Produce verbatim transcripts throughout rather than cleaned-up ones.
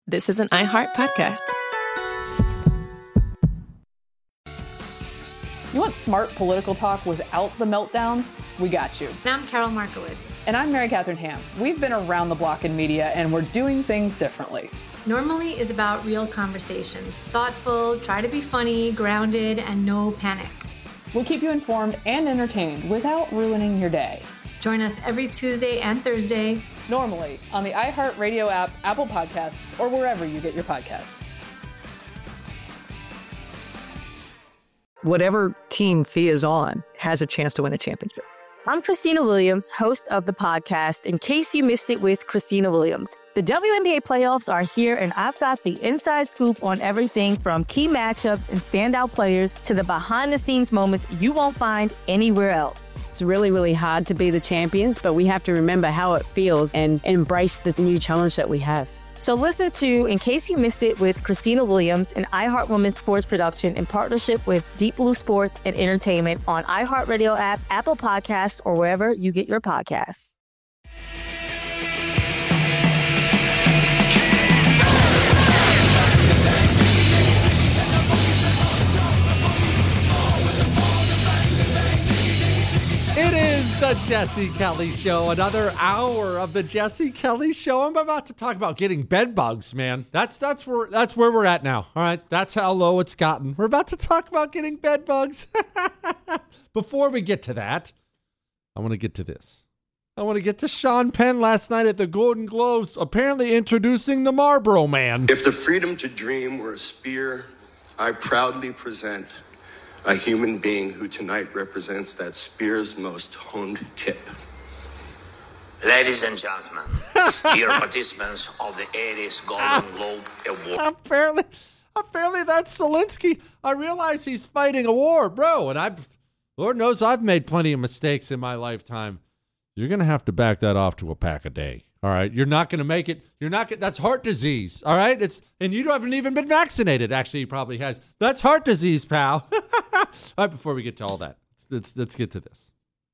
This is an iHeart podcast. You want smart political talk without the meltdowns? We got you. And I'm Carol Markowitz. And I'm Mary Catherine Ham. We've been around the block in media, and we're doing things differently. Normally is about real conversations. Thoughtful, try to be funny, grounded, and no panic. We'll keep you informed and entertained without ruining your day. Join us every Tuesday and Thursday. Normally on the iHeartRadio app, Apple Podcasts, or wherever you get your podcasts. Whatever team Thea is on has a chance to win a championship. I'm Christina Williams, host of the podcast, In Case You Missed It with Christina Williams. The W N B A playoffs are here, and I've got the inside scoop on everything from key matchups and standout players to the behind-the-scenes moments you won't find anywhere else. It's really, really hard to be the champions, but we have to remember how it feels and embrace the new challenge that we have. So listen to In Case You Missed It with Christina Williams, an iHeart Women's Sports production in partnership with Deep Blue Sports and Entertainment on iHeartRadio app, Apple Podcasts, or wherever you get your podcasts. It is the Jesse Kelly Show, another hour of the Jesse Kelly Show. I'm about to talk about getting bed bugs, man. That's that's where that's where we're at now. All right, that's how low it's gotten. We're about to talk about getting bed bugs. Before we get to that, I want to get to this. I want to get to Sean Penn last night at the Golden Globes, apparently introducing the Marlboro Man. If the freedom to dream were a spear, I proudly present a human being who tonight represents that spear's most honed tip. Ladies and gentlemen, dear participants of the eighties Golden Globe Award. Apparently, apparently that's Zelensky. I realize he's fighting a war, bro, and I've, Lord knows I've made plenty of mistakes in my lifetime. You're going to have to back that off to a pack a day. All right, you're not going to make it. You're not get, that's heart disease. All right, it's and you haven't even been vaccinated. Actually, he probably has. That's heart disease, pal. All right, before we get to all that, let's let's get to this.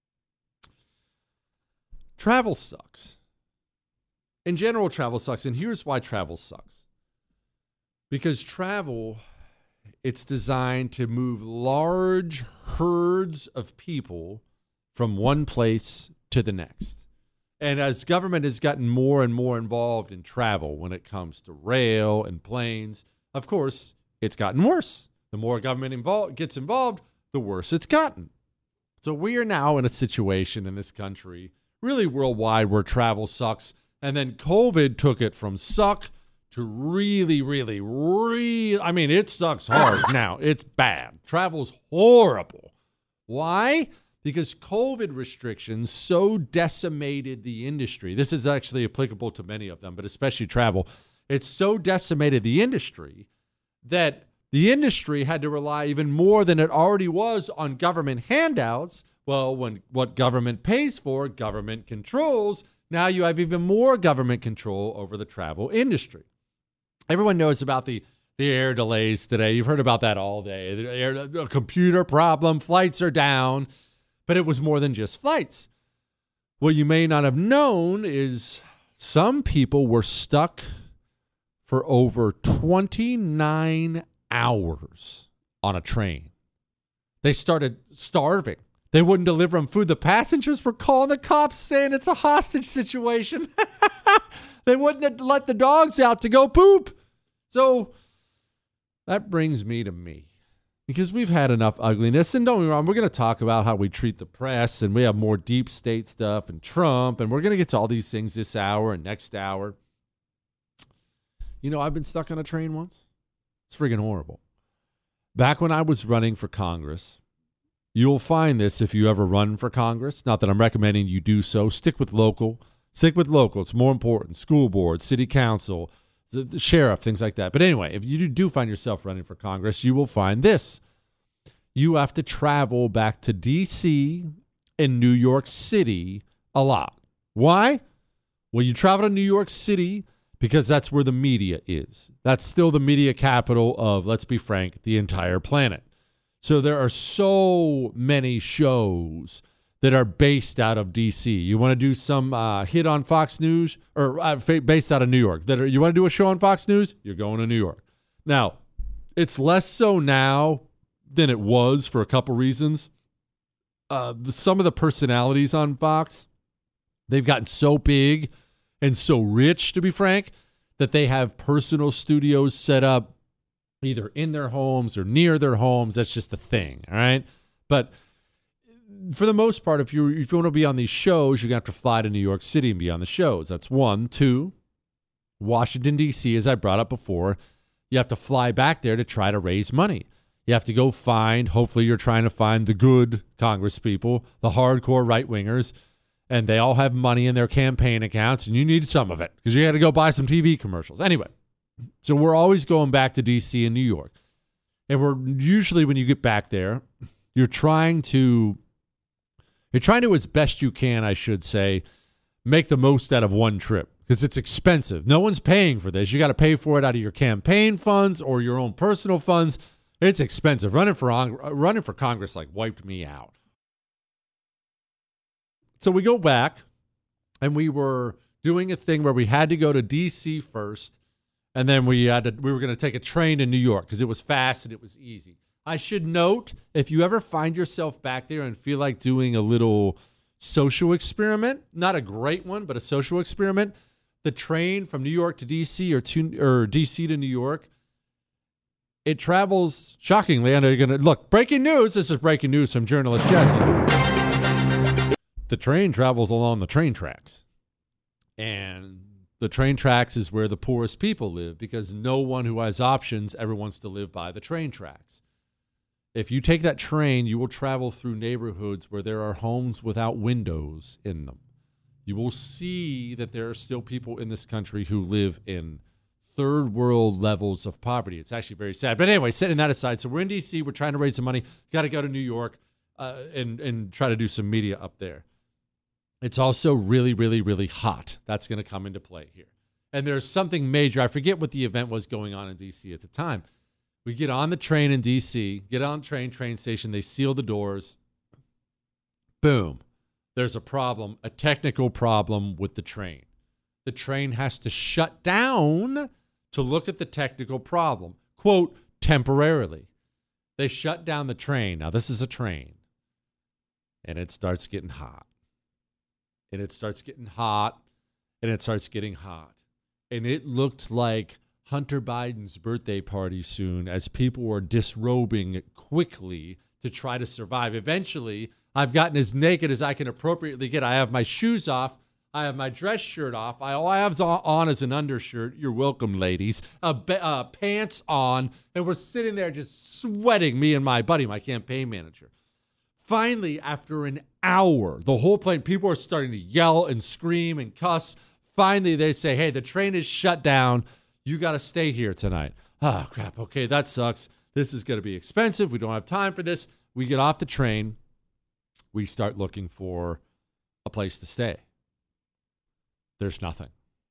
Travel sucks. In general, travel sucks, and here's why travel sucks. Because travel, it's designed to move large herds of people from one place to the next. And as government has gotten more and more involved in travel when it comes to rail and planes, of course, it's gotten worse. The more government involved gets involved, the worse it's gotten. So we are now in a situation in this country, really worldwide, where travel sucks. And then COVID took it from suck to really, really, really, I mean, it sucks hard now. It's bad. Travel's horrible. Why? Because COVID restrictions so decimated the industry. This is actually applicable to many of them, but especially travel. It's so decimated the industry that the industry had to rely even more than it already was on government handouts. Well, when what government pays for, government controls. Now you have even more government control over the travel industry. Everyone knows about the, the air delays today. You've heard about that all day. The air, a computer problem, flights are down. But it was more than just flights. What you may not have known is some people were stuck for over twenty-nine hours on a train. They started starving. They wouldn't deliver them food. The passengers were calling the cops saying it's a hostage situation. They wouldn't let the dogs out to go poop. So that brings me to me. Because we've had enough ugliness. And don't get me wrong, we're going to talk about how we treat the press, and we have more deep state stuff and Trump, and we're going to get to all these things this hour and next hour. You know, I've been stuck on a train once. It's friggin' horrible. Back when I was running for Congress, you'll find this if you ever run for Congress. Not that I'm recommending you do so. Stick with local. Stick with local. It's more important. School board, city council, The, the sheriff, things like that. But anyway, if you do find yourself running for Congress, you will find this. You have to travel back to D C and New York City a lot. Why? Well, you travel to New York City because that's where the media is. That's still the media capital of, let's be frank, the entire planet. So there are so many shows that are based out of D C. You want to do some uh, hit on Fox News or uh, based out of New York. That are, you want to do a show on Fox News? You're going to New York. Now, it's less so now than it was for a couple reasons. Uh, the, some of the personalities on Fox, they've gotten so big and so rich, to be frank, that they have personal studios set up either in their homes or near their homes. That's just a thing, all right? But for the most part, if you if you want to be on these shows, you're going to have to fly to New York City and be on the shows. That's one. Two, Washington, D C, as I brought up before, you have to fly back there to try to raise money. You have to go find, hopefully you're trying to find the good Congress people, the hardcore right-wingers, and they all have money in their campaign accounts, and you need some of it because you got to go buy some T V commercials. Anyway, so we're always going back to D C and New York. And we're usually, when you get back there, you're trying to... You're trying to, as best you can, I should say, make the most out of one trip because it's expensive. No one's paying for this. You got to pay for it out of your campaign funds or your own personal funds. It's expensive. Running for running for Congress like wiped me out. So we go back, and we were doing a thing where we had to go to D C first, and then we had to, we were going to take a train to New York because it was fast and it was easy. I should note, if you ever find yourself back there and feel like doing a little social experiment, not a great one, but a social experiment, the train from New York to D C or to or D C to New York, it travels shockingly. I know you're going to look. Breaking news. This is breaking news from journalist Jesse. The train travels along the train tracks, and the train tracks is where the poorest people live because no one who has options ever wants to live by the train tracks. If you take that train, you will travel through neighborhoods where there are homes without windows in them. You will see that there are still people in this country who live in third world levels of poverty. It's actually very sad. But anyway, setting that aside, so we're in D C. We're trying to raise some money. Got to go to New York uh, and, and try to do some media up there. It's also really, really, really hot. That's going to come into play here. And there's something major. I forget what the event was going on in D C at the time. We get on the train in D C, get on train, train station. They seal the doors. Boom. There's a problem, a technical problem with the train. The train has to shut down to look at the technical problem. Quote, temporarily. They shut down the train. Now, this is a train. And it starts getting hot. And it starts getting hot. And it starts getting hot. And it looked like Hunter Biden's birthday party soon as people were disrobing quickly to try to survive. Eventually, I've gotten as naked as I can appropriately get. I have my shoes off. I have my dress shirt off. I, all I have on is an undershirt. You're welcome, ladies. Uh, uh, pants on. And we're sitting there just sweating, me and my buddy, my campaign manager. Finally, after an hour, the whole plane, people are starting to yell and scream and cuss. Finally, they say, hey, the train is shut down. You got to stay here tonight. Oh, crap. Okay, that sucks. This is going to be expensive. We don't have time for this. We get off the train. We start looking for a place to stay. There's nothing.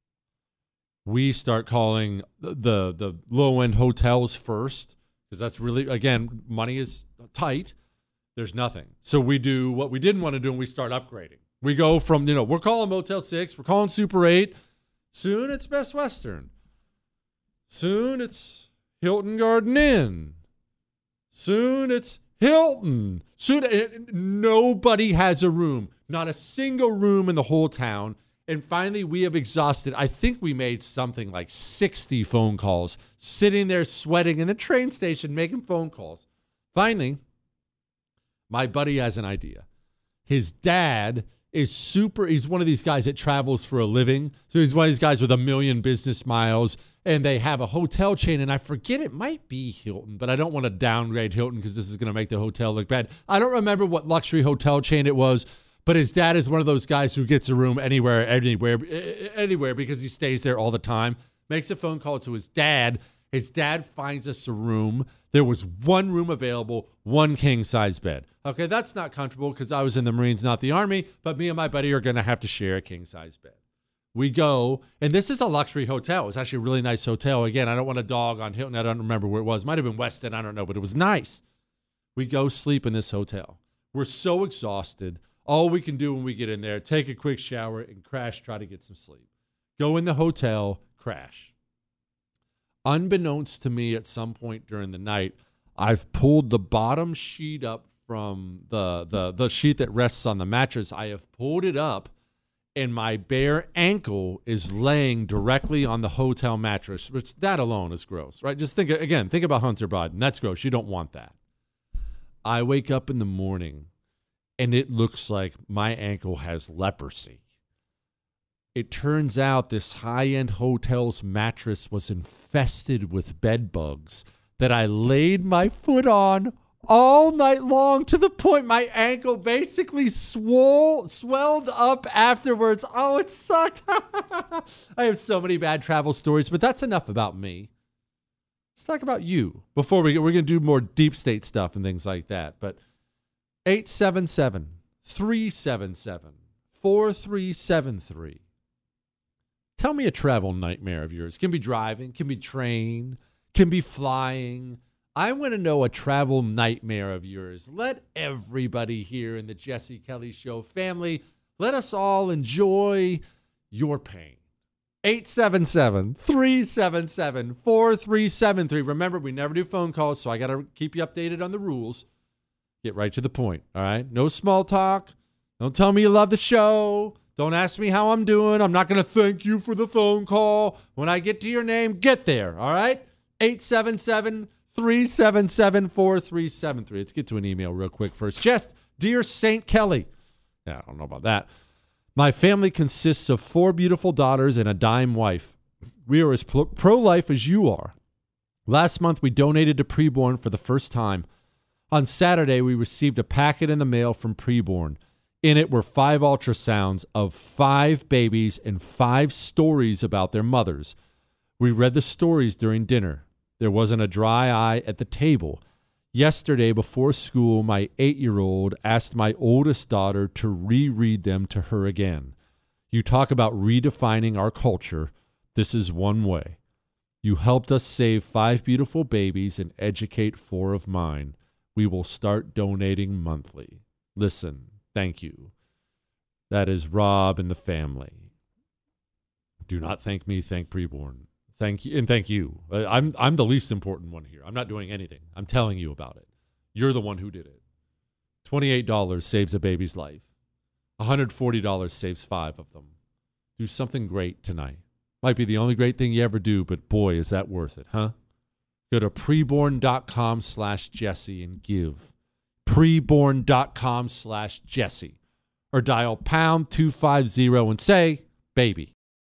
We start calling the, the, the low-end hotels first because that's really, again, money is tight. There's nothing. So we do what we didn't want to do, and we start upgrading. We go from, you know, we're calling Motel six. We're calling Super eight. Soon it's Best Western. Soon it's Hilton Garden Inn. Soon it's Hilton. Soon it, nobody has a room. Not a single room in the whole town. And finally, we have exhausted. I think we made something like sixty phone calls, sitting there sweating in the train station, making phone calls. Finally, my buddy has an idea. His dad is super, he's one of these guys that travels for a living. So he's one of these guys with a million business miles. And they have a hotel chain, and I forget, it might be Hilton, but I don't want to downgrade Hilton because this is going to make the hotel look bad. I don't remember what luxury hotel chain it was, but his dad is one of those guys who gets a room anywhere, anywhere, anywhere because he stays there all the time. Makes a phone call to his dad. His dad finds us a room. There was one room available, one king-size bed. Okay, that's not comfortable because I was in the Marines, not the Army, but me and my buddy are going to have to share a king-size bed. We go, and this is a luxury hotel. It was actually a really nice hotel. Again, I don't want to dog on Hilton. I don't remember where it was. Might have been Westin. I don't know, but it was nice. We go sleep in this hotel. We're so exhausted. All we can do when we get in there, take a quick shower and crash, try to get some sleep. Go in the hotel, crash. Unbeknownst to me at some point during the night, I've pulled the bottom sheet up from the, the, the sheet that rests on the mattress. I have pulled it up, and my bare ankle is laying directly on the hotel mattress, which that alone is gross, right? Just think, again, think about Hunter Biden. That's gross. You don't want that. I wake up in the morning, and it looks like my ankle has leprosy. It turns out this high-end hotel's mattress was infested with bed bugs that I laid my foot on all night long, to the point my ankle basically swole, swelled up afterwards. Oh, it sucked. I have so many bad travel stories, but that's enough about me. Let's talk about you before we get, we're going to do more deep state stuff and things like that. But eight seven seven, three seven seven, four three seven three. Tell me a travel nightmare of yours. Can be driving, can be train, can be flying. I want to know a travel nightmare of yours. Let everybody here in the Jesse Kelly Show family, let us all enjoy your pain. eight seven seven, three seven seven, four three seven three. Remember, we never do phone calls, so I got to keep you updated on the rules. Get right to the point, all right? No small talk. Don't tell me you love the show. Don't ask me how I'm doing. I'm not going to thank you for the phone call. When I get to your name, get there, all right? eight seven seven, three seven seven, four three seven three. Let's get to an email real quick first. Just, dear Saint Kelly. Yeah, I don't know about that. My family consists of four beautiful daughters and a dime wife. We are as pro-life as you are. Last month, we donated to Preborn for the first time. On Saturday, we received a packet in the mail from Preborn. In it were five ultrasounds of five babies and five stories about their mothers. We read the stories during dinner. There wasn't a dry eye at the table. Yesterday, before school, my eight-year-old asked my oldest daughter to reread them to her again. You talk about redefining our culture. This is one way. You helped us save five beautiful babies and educate four of mine. We will start donating monthly. Listen, thank you. That is Rob and the family. Do not thank me, thank Preborn. Thank you, and thank you. I'm I'm the least important one here. I'm not doing anything. I'm telling you about it. You're the one who did it. twenty-eight dollars saves a baby's life. one hundred forty dollars saves five of them. Do something great tonight. Might be the only great thing you ever do, but boy, is that worth it, huh? Go to preborn.com slash Jesse and give. Preborn.com slash Jesse. Or dial pound two fifty and say, baby.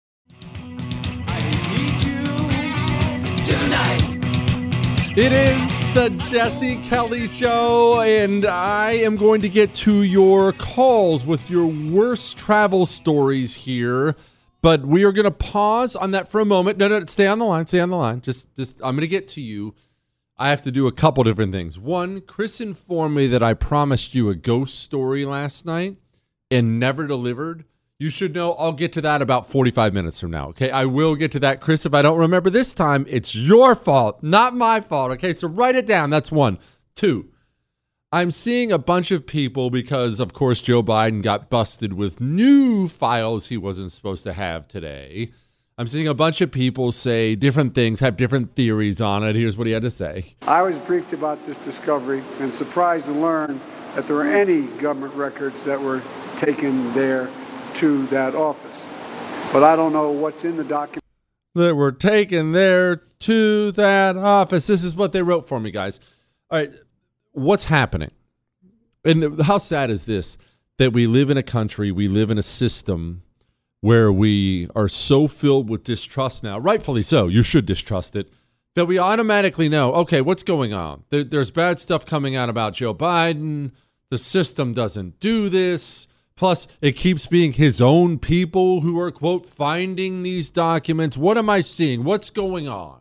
Tonight. It is the Jesse Kelly Show, and I am going to get to your calls with your worst travel stories here. But we are going to pause on that for a moment. No, no, stay on the line. Stay on the line. Just, just, I'm going to get to you. I have to do a couple different things. One, Chris informed me that I promised you a ghost story last night and never delivered. You should know I'll get to that about forty-five minutes from now, okay? I will get to that. Chris, if I don't remember this time, it's your fault, not my fault, okay? So write it down. That's one. Two, I'm seeing a bunch of people because, of course, Joe Biden got busted with new files he wasn't supposed to have today. I'm seeing a bunch of people say different things, have different theories on it. Here's what he had to say. I was briefed about this discovery and surprised to learn that there were any government records that were taken there to that office. But I don't know what's in the document. That were taken there to that office. This is what they wrote for me, guys. All right, what's happening? And how sad is this? That we live in a country, we live in a system where we are so filled with distrust now, rightfully so, you should distrust it, that we automatically know, okay, what's going on? There, there's bad stuff coming out about Joe Biden. The system doesn't do this. Plus, it keeps being his own people who are, quote, finding these documents. What am I seeing? What's going on?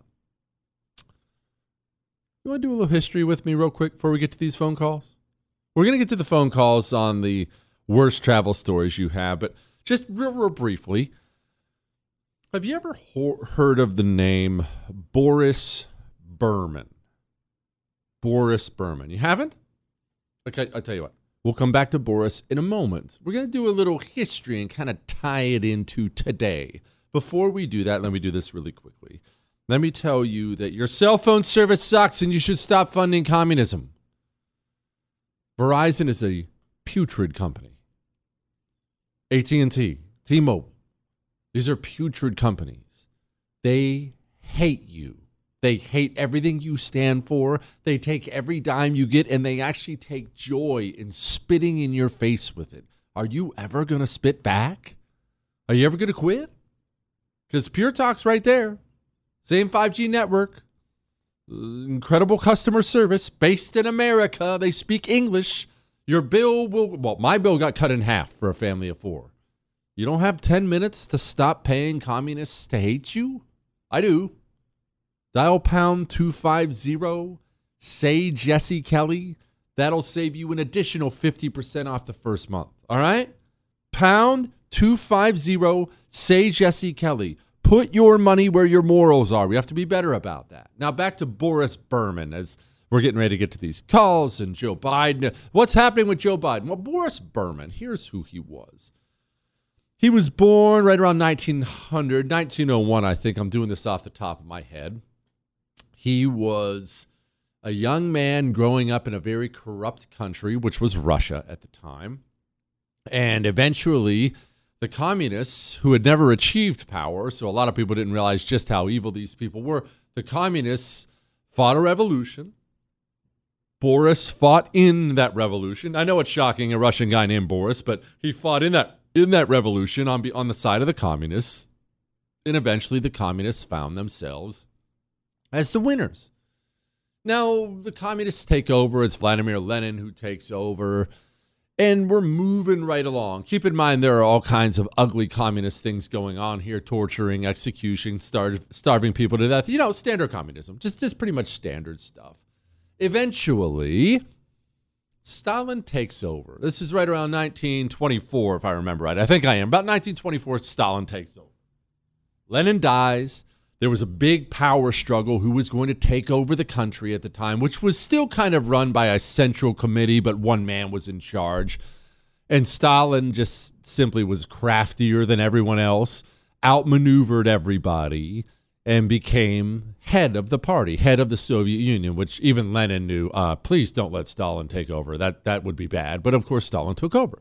You want to do a little history with me real quick before we get to these phone calls? We're going to get to the phone calls on the worst travel stories you have, but just real, real briefly, have you ever ho- heard of the name Boris Berman? Boris Berman. You haven't? Okay, I'll tell you what. We'll come back to Boris in a moment. We're going to do a little history and kind of tie it into today. Before we do that, let me do this really quickly. Let me tell you that your cell phone service sucks and you should stop funding communism. Verizon is a putrid company. A T and T, T-Mobile, these are putrid companies. They hate you. They hate everything you stand for. They take every dime you get, and they actually take joy in spitting in your face with it. Are you ever going to spit back? Are you ever going to quit? Because Pure Talk's right there. Same five G network. Incredible customer service. Based in America. They speak English. Your bill will, well, my bill got cut in half for a family of four. You don't have ten minutes to stop paying communists to hate you? I do. Dial pound two five zero. Say Jesse Kelly. That'll save you an additional fifty percent off the first month. All right? Pound two five zero. Say Jesse Kelly. Put your money where your morals are. We have to be better about that. Now back to Boris Berman as we're getting ready to get to these calls and Joe Biden. What's happening with Joe Biden? Well, Boris Berman, here's who he was. He was born right around nineteen hundred, nineteen oh one, I think. I'm doing this off the top of my head. He was a young man growing up in a very corrupt country, which was Russia at the time. And eventually, the communists, who had never achieved power, so a lot of people didn't realize just how evil these people were, the communists fought a revolution. Boris fought in that revolution. I know it's shocking, a Russian guy named Boris, but he fought in that in that revolution on, on the side of the communists. And eventually the communists found themselves as the winners. Now, the communists take over. It's Vladimir Lenin who takes over. And we're moving right along. Keep in mind, there are all kinds of ugly communist things going on here. Torturing, execution, starve, starving people to death. You know, standard communism. Just, just pretty much standard stuff. Eventually, Stalin takes over. This is right around nineteen twenty-four, if I remember right. I think I am. About nineteen twenty-four, Stalin takes over. Lenin dies. There was a big power struggle. Who was going to take over the country at the time, which was still kind of run by a central committee, but one man was in charge. And Stalin just simply was craftier than everyone else, outmaneuvered everybody, and became head of the party, head of the Soviet Union, which even Lenin knew, uh, please don't let Stalin take over. That that would be bad. But of course, Stalin took over.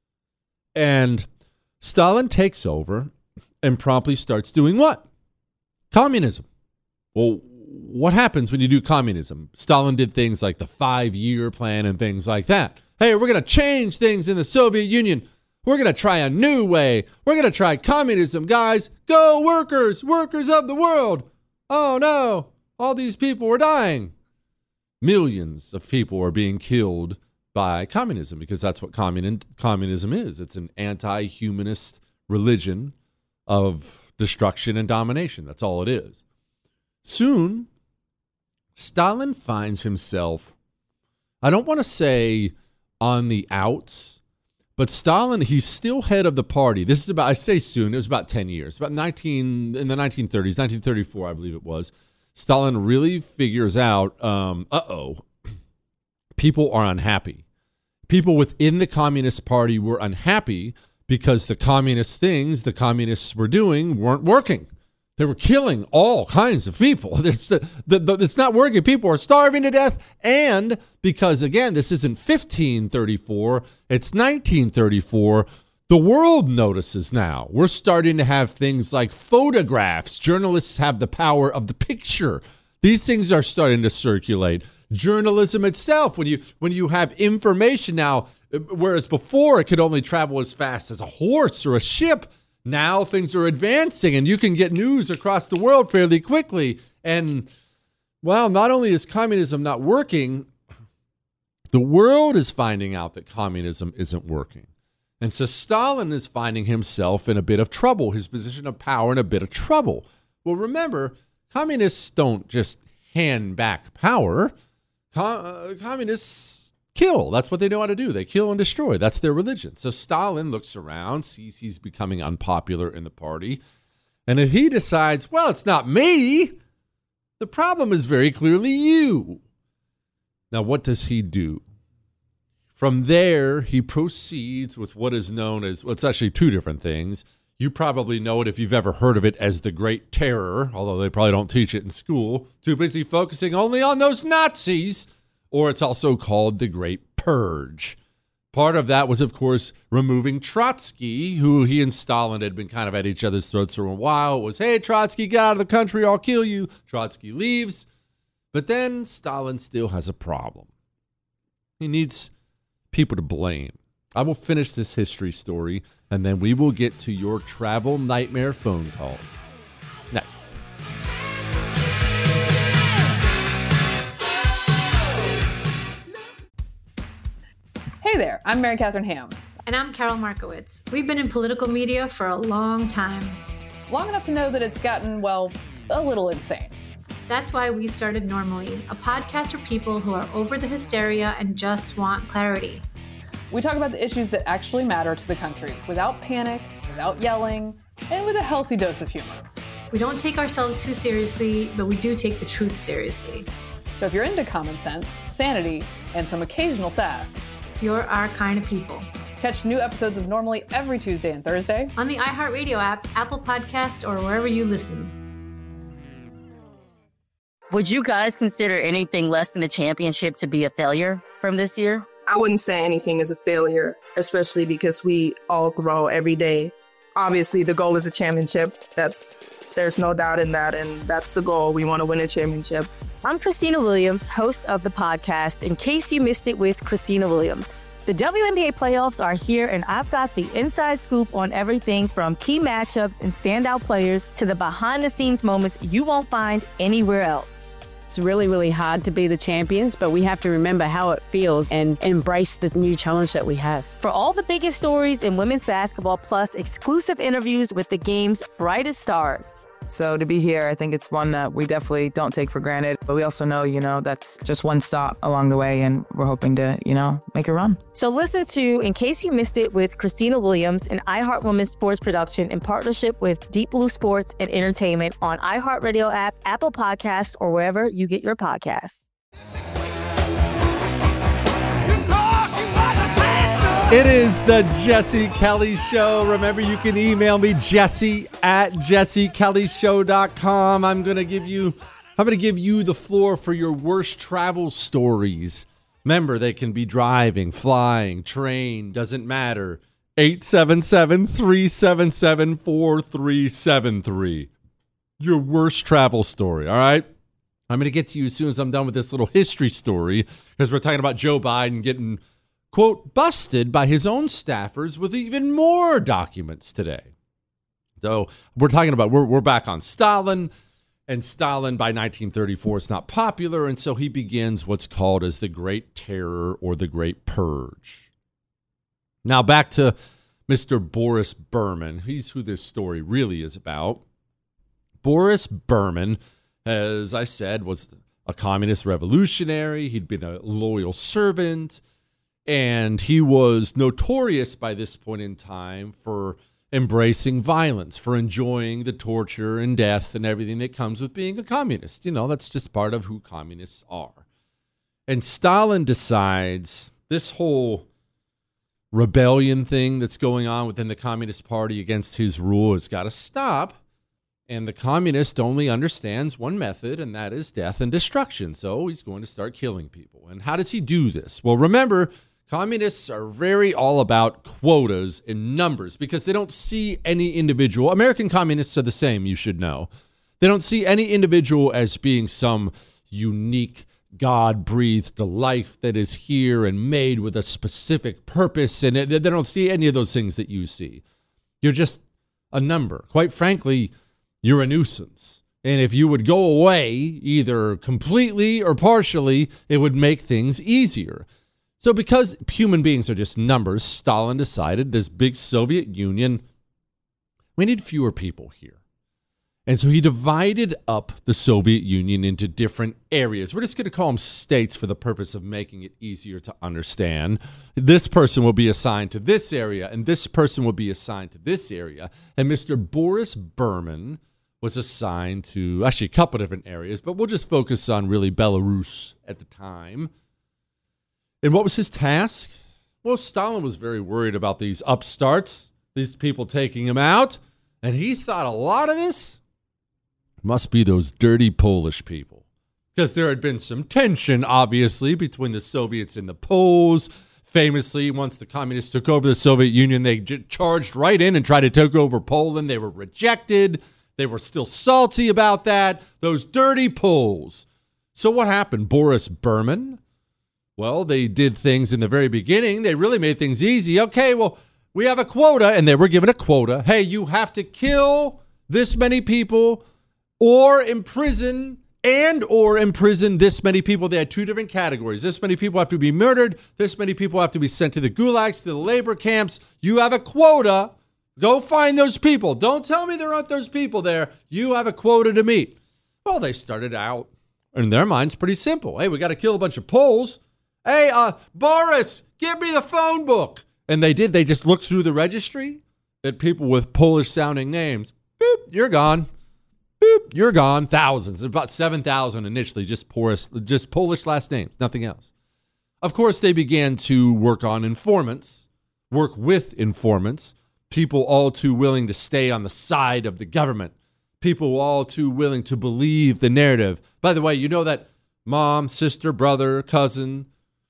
And Stalin takes over and promptly starts doing what? Communism. Well, what happens when you do communism? Stalin did things like the five-year plan and things like that. Hey, we're going to change things in the Soviet Union. We're going to try a new way. We're going to try communism, guys. Go workers, workers of the world. Oh, no. All these people are dying. Millions of people are being killed by communism because that's what commun- communism is. It's an anti-humanist religion of destruction and domination. That's all it is. Soon, Stalin finds himself, I don't want to say on the outs, but Stalin, he's still head of the party. This is about, I say soon, it was about ten years, about nineteen, in the nineteen thirties, nineteen thirty-four, I believe it was. Stalin really figures out, um, uh-oh, people are unhappy. People within the Communist Party were unhappy because the communist things the communists were doing weren't working. They were killing all kinds of people. It's, the, the, the, it's not working. People are starving to death. And because, again, this isn't fifteen thirty-four, it's nineteen thirty-four, the world notices now. We're starting to have things like photographs. Journalists have the power of the picture. These things are starting to circulate. Journalism itself, when you when you have information now, whereas before it could only travel as fast as a horse or a ship, now things are advancing and you can get news across the world fairly quickly. And, well, not only is communism not working, the world is finding out that communism isn't working. And so Stalin is finding himself in a bit of trouble, his position of power in a bit of trouble. Well, remember, communists don't just hand back power. Com- uh, communists kill. That's what they know how to do. They kill and destroy. That's their religion. So Stalin looks around, sees he's becoming unpopular in the party, and if he decides, well, it's not me, the problem is very clearly you. Now, what does he do? From there, he proceeds with what is known as, well, it's actually two different things. You probably know it if you've ever heard of it as the Great Terror, although they probably don't teach it in school. Too busy focusing only on those Nazis. Or it's also called the Great Purge. Part of that was, of course, removing Trotsky, who he and Stalin had been kind of at each other's throats for a while. It was, hey, Trotsky, get out of the country, I'll kill you. Trotsky leaves. But then Stalin still has a problem. He needs people to blame. I will finish this history story, and then we will get to your travel nightmare phone calls. Next. Hey there, I'm Mary Catherine Ham. And I'm Carol Markowitz. We've been in political media for a long time. Long enough to know that it's gotten, well, a little insane. That's why we started Normally, a podcast for people who are over the hysteria and just want clarity. We talk about the issues that actually matter to the country without panic, without yelling, and with a healthy dose of humor. We don't take ourselves too seriously, but we do take the truth seriously. So if you're into common sense, sanity, and some occasional sass, you're our kind of people. Catch new episodes of Normally every Tuesday and Thursday on the iHeartRadio app, Apple Podcasts, or wherever you listen. Would you guys consider anything less than a championship to be a failure from this year? I wouldn't say anything is a failure, especially because we all grow every day. Obviously, the goal is a championship. That's there's no doubt in that, and that's the goal. We want to win a championship. I'm Christina Williams, host of the podcast, In Case You Missed It with Christina Williams. The W N B A playoffs are here, and I've got the inside scoop on everything from key matchups and standout players to the behind-the-scenes moments you won't find anywhere else. It's really, really hard to be the champions, but we have to remember how it feels and embrace the new challenge that we have. For all the biggest stories in women's basketball, plus exclusive interviews with the game's brightest stars. So to be here, I think it's one that we definitely don't take for granted. But we also know, you know, that's just one stop along the way, and we're hoping to, you know, make a run. So listen to In Case You Missed It with Christina Williams, an iHeart Women's sports production in partnership with Deep Blue Sports and Entertainment on iHeartRadio app, Apple Podcast, or wherever you get your podcasts. It is the Jesse Kelly Show. Remember, you can email me, Jesse at jesse kelly show dot com. I'm going to give you, I'm going to give you the floor for your worst travel stories. Remember, they can be driving, flying, train, doesn't matter. eight seven seven, three seven seven, four three seven three. Your worst travel story, all right? I'm going to get to you as soon as I'm done with this little history story, because we're talking about Joe Biden getting, quote, busted by his own staffers with even more documents today. So we're talking about, we're, we're back on Stalin, and Stalin by nineteen thirty-four is not popular, and so he begins what's called as the Great Terror or the Great Purge. Now back to Mister Boris Berman. He's who this story really is about. Boris Berman, as I said, was a communist revolutionary. He'd been a loyal servant. And he was notorious by this point in time for embracing violence, for enjoying the torture and death and everything that comes with being a communist. You know, that's just part of who communists are. And Stalin decides this whole rebellion thing that's going on within the Communist Party against his rule has got to stop. And the communist only understands one method, and that is death and destruction. So he's going to start killing people. And how does he do this? Well, remember, communists are very all about quotas and numbers because they don't see any individual. American communists are the same, you should know. They don't see any individual as being some unique, God-breathed life that is here and made with a specific purpose. And they don't see any of those things that you see. You're just a number. Quite frankly, you're a nuisance. And if you would go away, either completely or partially, it would make things easier. So because human beings are just numbers, Stalin decided this big Soviet Union, we need fewer people here. And so he divided up the Soviet Union into different areas. We're just going to call them states for the purpose of making it easier to understand. This person will be assigned to this area, and this person will be assigned to this area. And Mister Boris Berman was assigned to actually a couple different areas, but we'll just focus on really Belarus at the time. And what was his task? Well, Stalin was very worried about these upstarts, these people taking him out, and he thought a lot of this must be those dirty Polish people. Because there had been some tension, obviously, between the Soviets and the Poles. Famously, once the communists took over the Soviet Union, they j- charged right in and tried to take over Poland. They were rejected. They were still salty about that. Those dirty Poles. So what happened? Boris Berman? Well, they did things in the very beginning. They really made things easy. Okay, well, we have a quota, and they were given a quota. Hey, you have to kill this many people or imprison and or imprison this many people. They had two different categories. This many people have to be murdered. This many people have to be sent to the gulags, to the labor camps. You have a quota. Go find those people. Don't tell me there aren't those people there. You have a quota to meet. Well, they started out, in their minds, pretty simple. Hey, we got to kill a bunch of Poles. Hey, uh, Boris, give me the phone book. And they did. They just looked through the registry at people with Polish-sounding names. Boop, you're gone. Boop, you're gone. Thousands, about seven thousand initially, just Polish, just Polish last names, nothing else. Of course, they began to work on informants, work with informants, people all too willing to stay on the side of the government, people all too willing to believe the narrative. By the way, you know that mom, sister, brother, cousin,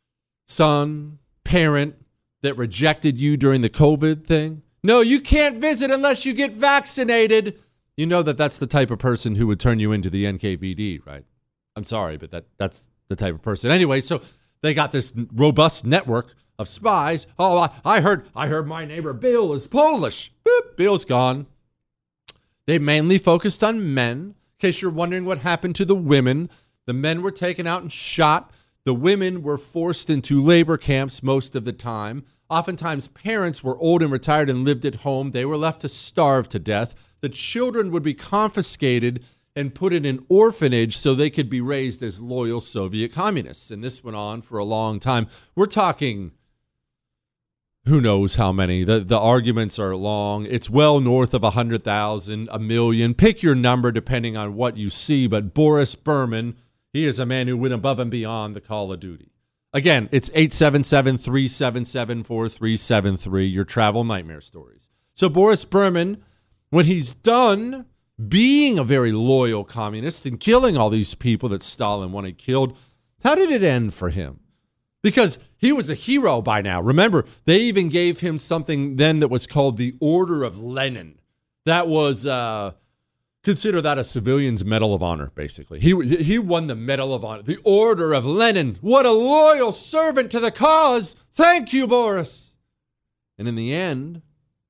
son, parent that rejected you during the COVID thing? No, you can't visit unless you get vaccinated. You know that that's the type of person who would turn you into the N K V D, right? I'm sorry, but that that's the type of person. Anyway, so they got this robust network of spies. Oh, I, I heard I heard my neighbor Bill is Polish. Boop, Bill's gone. They mainly focused on men. In case you're wondering what happened to the women, the men were taken out and shot. The women were forced into labor camps most of the time. Oftentimes, parents were old and retired and lived at home. They were left to starve to death. The children would be confiscated and put in an orphanage so they could be raised as loyal Soviet communists. And this went on for a long time. We're talking, who knows how many. The, the arguments are long. It's well north of one hundred thousand, a million. Pick your number depending on what you see. But Boris Berman, he is a man who went above and beyond the call of duty. Again, it's eight seven seven, three seven seven, four three seven three, your travel nightmare stories. So Boris Berman, when he's done being a very loyal communist and killing all these people that Stalin wanted killed, how did it end for him? Because he was a hero by now. Remember, they even gave him something then that was called the Order of Lenin. That was, uh, consider that a civilian's Medal of Honor, basically. He, he won the Medal of Honor, the Order of Lenin. What a loyal servant to the cause. Thank you, Boris. And in the end,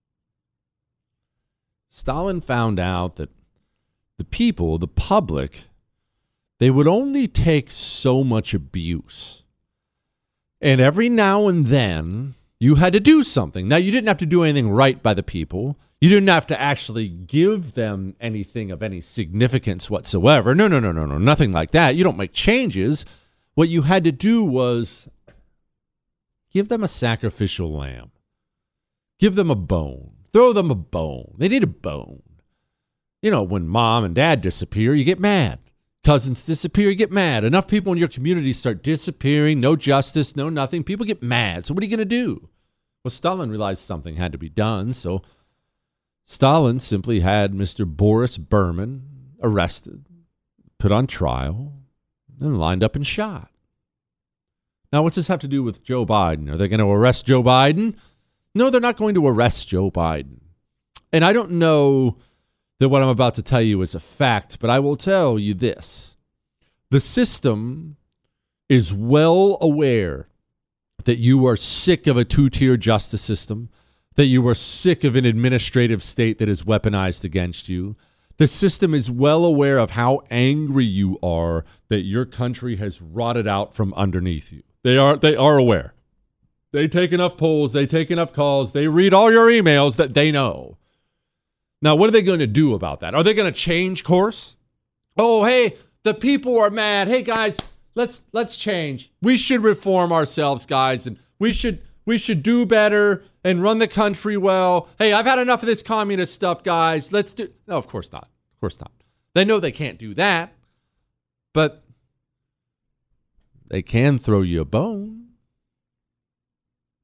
Stalin found out that the people, the public, they would only take so much abuse. And every now and then, you had to do something. Now, you didn't have to do anything right by the people. You didn't have to actually give them anything of any significance whatsoever. No, no, no, no, no, nothing like that. You don't make changes. What you had to do was give them a sacrificial lamb. Give them a bone. Throw them a bone. They need a bone. You know, when mom and dad disappear, you get mad. Cousins disappear, you get mad. Enough people in your community start disappearing, no justice, no nothing. People get mad. So what are you going to do? Well, Stalin realized something had to be done. So Stalin simply had Mister Boris Berman arrested, put on trial, and lined up and shot. Now, what's this have to do with Joe Biden? Are they going to arrest Joe Biden? No, they're not going to arrest Joe Biden. And I don't know that what I'm about to tell you is a fact, but I will tell you this. The system is well aware that you are sick of a two-tier justice system, that you are sick of an administrative state that is weaponized against you. The system is well aware of how angry you are that your country has rotted out from underneath you. They are, they are aware. They take enough polls, they take enough calls, they read all your emails that they know. Now, what are they going to do about that? Are they going to change course? Oh, hey, the people are mad. Hey, guys, let's let's change. We should reform ourselves, guys, and we should we should do better and run the country well. Hey, I've had enough of this communist stuff, guys. Let's do. No, of course not. Of course not. They know they can't do that, but they can throw you a bone.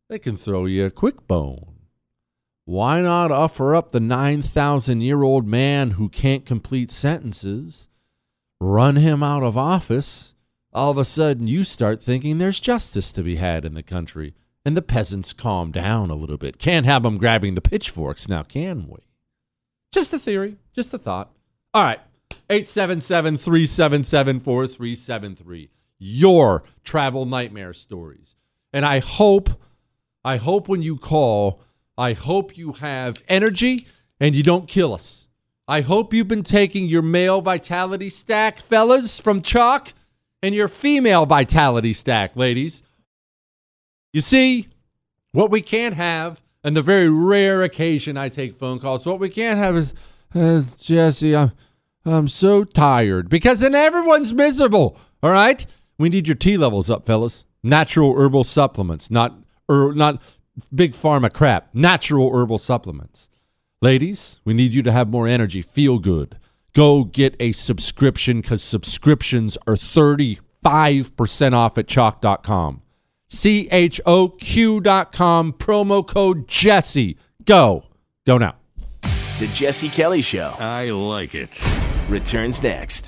they can throw you a quick bone. Why not offer up the nine thousand year old man who can't complete sentences, run him out of office? All of a sudden, you start thinking there's justice to be had in the country, and the peasants calm down a little bit. Can't have them grabbing the pitchforks now, can we? Just a theory, just a thought. All right, eight seven seven, three seven seven, four three seven three. Your travel nightmare stories. And I hope, I hope when you call, I hope you have energy and you don't kill us. I hope you've been taking your male vitality stack, fellas, from Chalk, and your female vitality stack, ladies. You see, what we can't have, and the very rare occasion I take phone calls, what we can't have is, uh, Jesse, I'm, I'm so tired. Because then everyone's miserable, all right? We need your T levels up, fellas. Natural herbal supplements, not er, not big pharma crap. Natural herbal supplements. Ladies, we need you to have more energy, feel good. Go get a subscription because subscriptions are thirty-five percent off at chalk dot com. C H O Q dot com, promo code Jesse. Go. Go now. The Jesse Kelly Show. I like it. Returns next.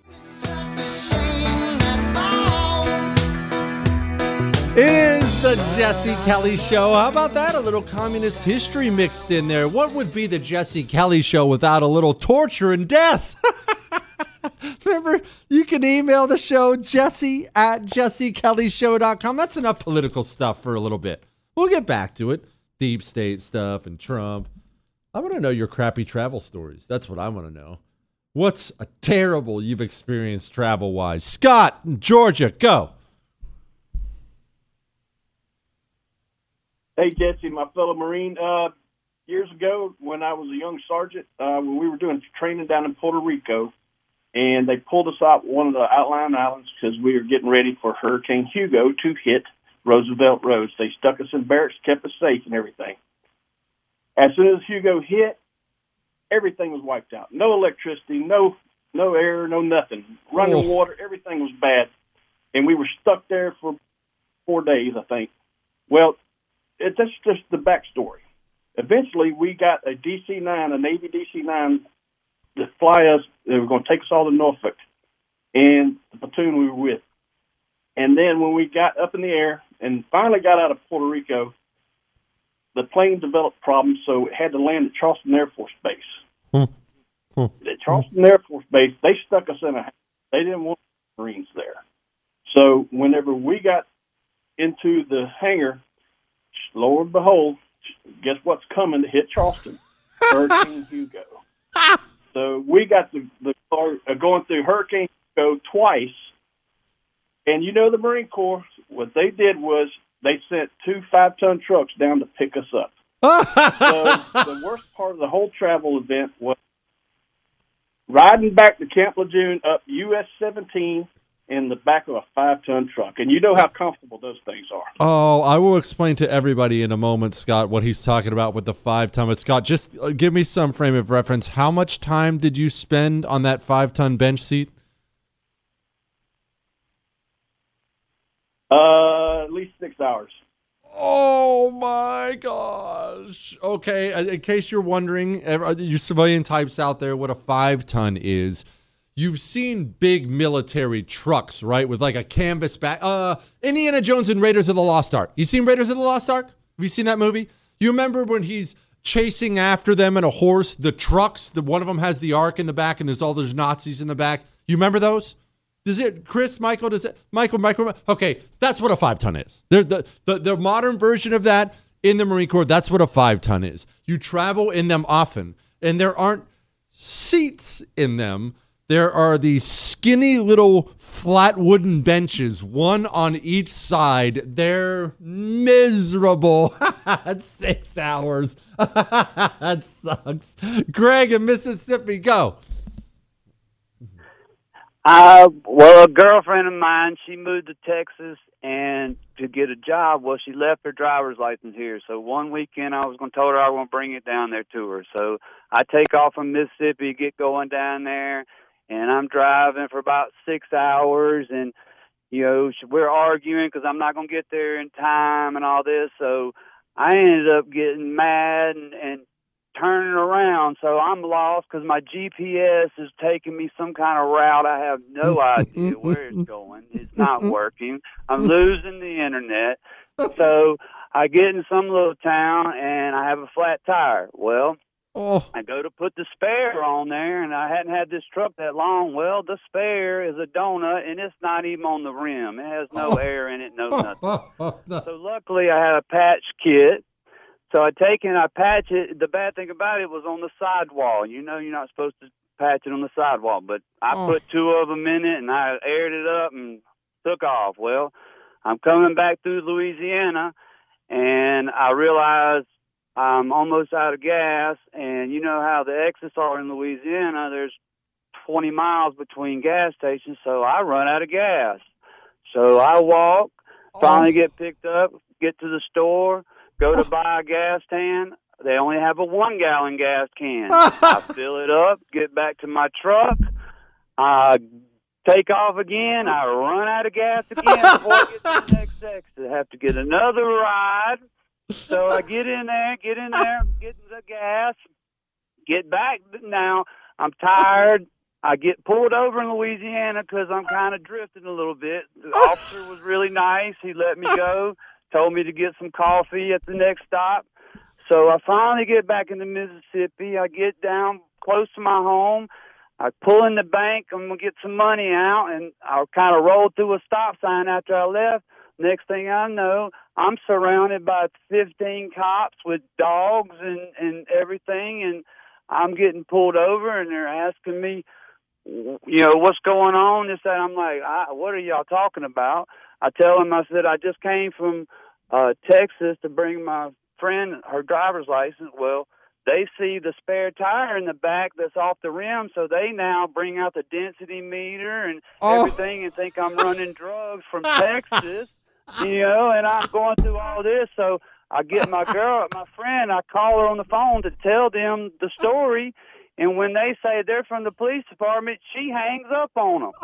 It is the Jesse Kelly Show. How about that? A little communist history mixed in there. What would be the Jesse Kelly Show without a little torture and death? Remember, you can email the show, jesse at jesse kelly show dot com. That's enough political stuff for a little bit. We'll get back to it. Deep state stuff and Trump. I want to know your crappy travel stories. That's what I want to know. What's a terrible you've experienced travel-wise? Scott in Georgia, go. Hey, Jesse, my fellow Marine. Uh, years ago, when I was a young sergeant, uh, when we were doing training down in Puerto Rico, and they pulled us out one of the outlying islands because we were getting ready for Hurricane Hugo to hit Roosevelt Roads. They stuck us in barracks, kept us safe and everything. As soon as Hugo hit, everything was wiped out. No electricity, no no air, no nothing. Running Oh. water, everything was bad. And we were stuck there for four days, I think. Well, it, that's just the backstory. Eventually, we got a D C nine, a Navy D C nine, to fly us. They were going to take us all to Norfolk, and the platoon we were with. And then when we got up in the air and finally got out of Puerto Rico, the plane developed problems, so it had to land at Charleston Air Force Base. Hmm. Hmm. At Charleston Air Force Base, they stuck us in a. They didn't want Marines there. So whenever we got into the hangar, lo and behold, guess what's coming to hit Charleston? Hurricane Hugo. So we got the, the uh, going through Hurricane Hugo twice. And you know the Marine Corps, what they did was they sent two five-ton trucks down to pick us up. So the worst part of the whole travel event was riding back to Camp Lejeune up U S seventeen in the back of a five-ton truck. And you know how comfortable those things are. Oh, I will explain to everybody in a moment, Scott, what he's talking about with the five-ton. But, Scott, just uh, give me some frame of reference. How much time did you spend on that five-ton bench seat? Uh, at least six hours. Oh, my gosh. Okay, uh, in case you're wondering, uh, you civilian types out there, what a five-ton is, you've seen big military trucks, right, with like a canvas back. Uh, Indiana Jones and Raiders of the Lost Ark. You seen Raiders of the Lost Ark? Have you seen that movie? You remember when he's chasing after them in a horse, the trucks, the one of them has the Ark in the back and there's all those Nazis in the back. You remember those? Does it, Chris, Michael, does it, Michael, Michael, okay, that's what a five-ton is. They're the, the, the modern version of that in the Marine Corps, that's what a five-ton is. You travel in them often, and there aren't seats in them. There are these skinny little flat wooden benches, one on each side. They're miserable. That's six hours. That sucks. Greg in Mississippi, go. Uh, well, a girlfriend of mine, she moved to Texas and to get a job. Well, she left her driver's license here. So one weekend I was going to tell her I was going to bring it down there to her. So I take off from Mississippi, get going down there, and I'm driving for about six hours. And you know, we're arguing because I'm not going to get there in time and all this. So I ended up getting mad and, and turning around. So I'm lost because my G P S is taking me some kind of route. I have no idea where it's going. It's not working. I'm losing the internet. So I get in some little town and I have a flat tire. Well, oh. I go to put the spare on there, and I hadn't had this truck that long. Well, the spare is a donut, and it's not even on the rim. It has no oh. air in it, no nothing. no. So luckily I had a patch kit. So I take it and I patch it. The bad thing about it was on the sidewall. You know you're not supposed to patch it on the sidewall, but I oh. put two of them in it, and I aired it up and took off. Well, I'm coming back through Louisiana, and I realized I'm almost out of gas, and you know how the exits are in Louisiana. There's twenty miles between gas stations, so I run out of gas. So I walk, finally get picked up, get to the store, go to buy a gas can. They only have a one-gallon gas can. I fill it up, get back to my truck, I take off again, I run out of gas again before I get to the next exit. I have to get another ride. So I get in there, get in there, get the gas, get back. Now I'm tired. I get pulled over in Louisiana because I'm kind of drifting a little bit. The officer was really nice. He let me go, told me to get some coffee at the next stop. So I finally get back into Mississippi. I get down close to my home. I pull in the bank. I'm going to get some money out, and I kind of rolled through a stop sign after I left. Next thing I know, I'm surrounded by fifteen cops with dogs and, and everything, and I'm getting pulled over, and they're asking me, you know, what's going on? This, that. I'm like, I, what are y'all talking about? I tell them, I said, I just came from uh, Texas to bring my friend her driver's license. Well, they see the spare tire in the back that's off the rim, so they now bring out the density meter and oh. everything and think I'm running drugs from Texas. You know, and I'm going through all this, so I get my girl, my friend, I call her on the phone to tell them the story, and when they say they're from the police department, she hangs up on them.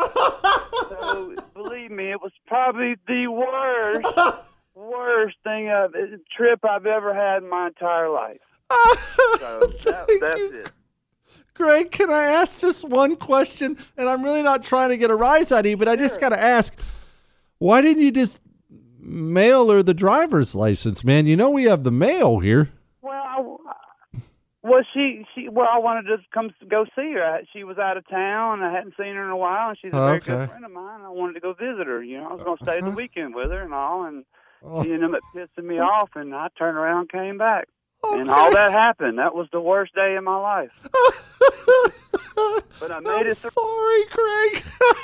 So, believe me, it was probably the worst, worst thing, I've, trip I've ever had in my entire life. So, that, that's it. Greg, can I ask just one question? And I'm really not trying to get a rise out of you, but I just got to ask, why didn't you just mail her the driver's license, man? You know we have the mail here. Well, I, well, she, she, well, I wanted to come go see her. She was out of town, and I hadn't seen her in a while, and she's a very okay. good friend of mine. I wanted to go visit her. You know, I was going to stay the weekend with her and all, and oh. she ended up pissing me off, and I turned around and came back. Okay. And all that happened. That was the worst day of my life. But I made I'm it through. Sorry, Greg.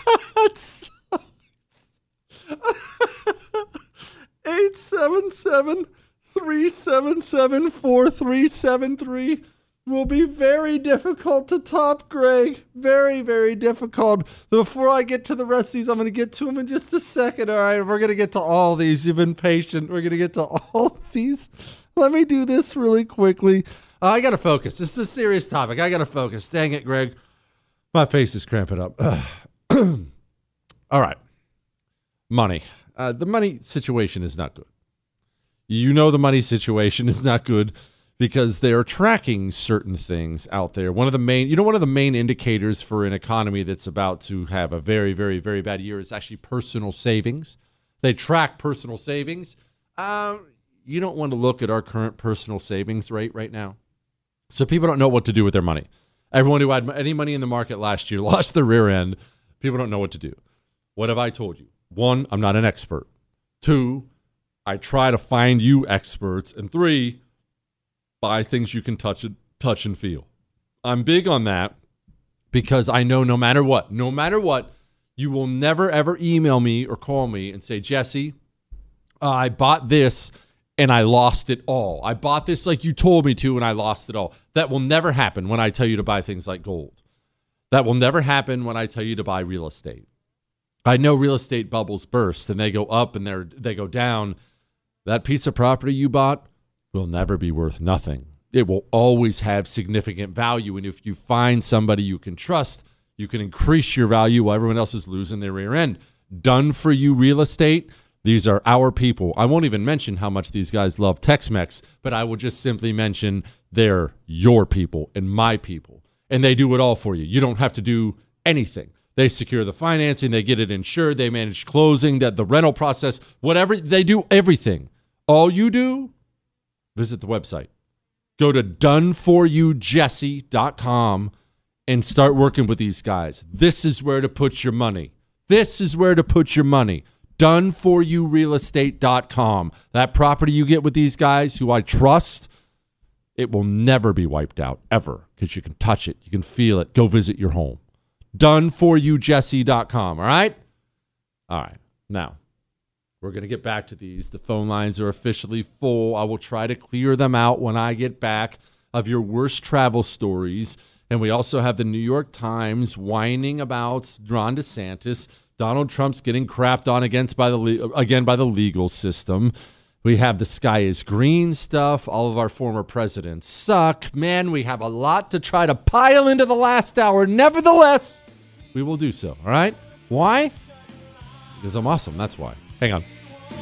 eight seven seven, three seven seven, four three seven three will be very difficult to top, Greg. Very, very difficult. Before I get to the rest of these, I'm going to get to them in just a second. All right, we're going to get to all these. You've been patient. We're going to get to all these. Let me do this really quickly. Uh, I got to focus. This is a serious topic. I got to focus. Dang it, Greg. My face is cramping up. All right. Money. Uh, the money situation is not good. You know the money situation is not good because they're tracking certain things out there. One of the main, you know, one of the main indicators for an economy that's about to have a very, very, very bad year is actually personal savings. They track personal savings. Um, you don't want to look at our current personal savings rate right now. So people don't know what to do with their money. Everyone who had any money in the market last year lost their rear end. People don't know what to do. What have I told you? One, I'm not an expert. Two, I try to find you experts. And three, buy things you can touch and touch and feel. I'm big on that because I know no matter what, no matter what, you will never ever email me or call me and say, Jesse, uh, I bought this and I lost it all. I bought this like you told me to and I lost it all. That will never happen when I tell you to buy things like gold. That will never happen when I tell you to buy real estate. I know real estate bubbles burst and they go up and they they go down. That piece of property you bought will never be worth nothing. It will always have significant value. And if you find somebody you can trust, you can increase your value while everyone else is losing their rear end. Done For You Real Estate. These are our people. I won't even mention how much these guys love Tex-Mex, but I will just simply mention they're your people and my people. And they do it all for you. You don't have to do anything. They secure the financing. They get it insured. They manage closing, that the rental process, whatever. They do everything. All you do, visit the website. Go to done for you jesse dot com and start working with these guys. This is where to put your money. This is where to put your money. done for you real estate dot com. That property you get with these guys who I trust, it will never be wiped out, ever, because you can touch it. You can feel it. Go visit your home. done for you jesse dot com, all right? All right. Now, we're going to get back to these. The phone lines are officially full. I will try to clear them out when I get back of your worst travel stories. And we also have the New York Times whining about Ron DeSantis. Donald Trump's getting crapped on against by the le- again by the legal system. We have the sky is green stuff. All of our former presidents suck. Man, we have a lot to try to pile into the last hour. Nevertheless, we will do so. All right? Why? Because I'm awesome. That's why. Hang on.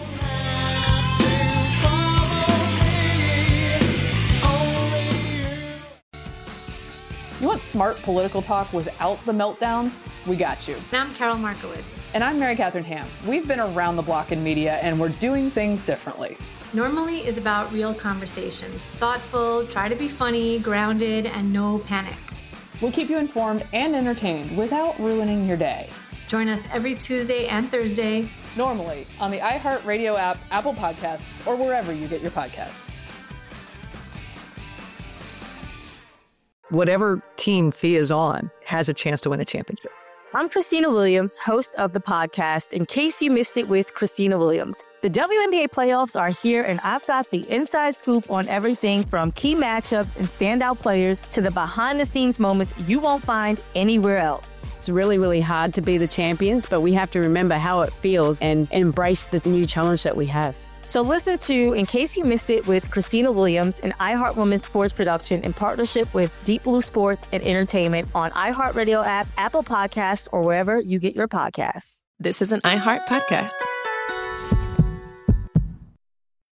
You want smart political talk without the meltdowns? We got you. And I'm Carol Markowitz. And I'm Mary Catherine Ham. We've been around the block in media, and we're doing things differently. Normally is about real conversations. Thoughtful, try to be funny, grounded, and no panic. We'll keep you informed and entertained without ruining your day. Join us every Tuesday and Thursday. Normally on the iHeartRadio app, Apple Podcasts, or wherever you get your podcasts. Whatever team Fee is on has a chance to win a championship. I'm Christina Williams, host of the podcast In Case You Missed It with Christina Williams. The W N B A playoffs are here, and I've got the inside scoop on everything from key matchups and standout players to the behind-the-scenes moments you won't find anywhere else. It's really, really hard to be the champions, but we have to remember how it feels and embrace the new challenge that we have. So listen to In Case You Missed It with Christina Williams, an iHeart Women's Sports production in partnership with Deep Blue Sports and Entertainment on iHeartRadio app, Apple Podcasts, or wherever you get your podcasts. This is an iHeart podcast.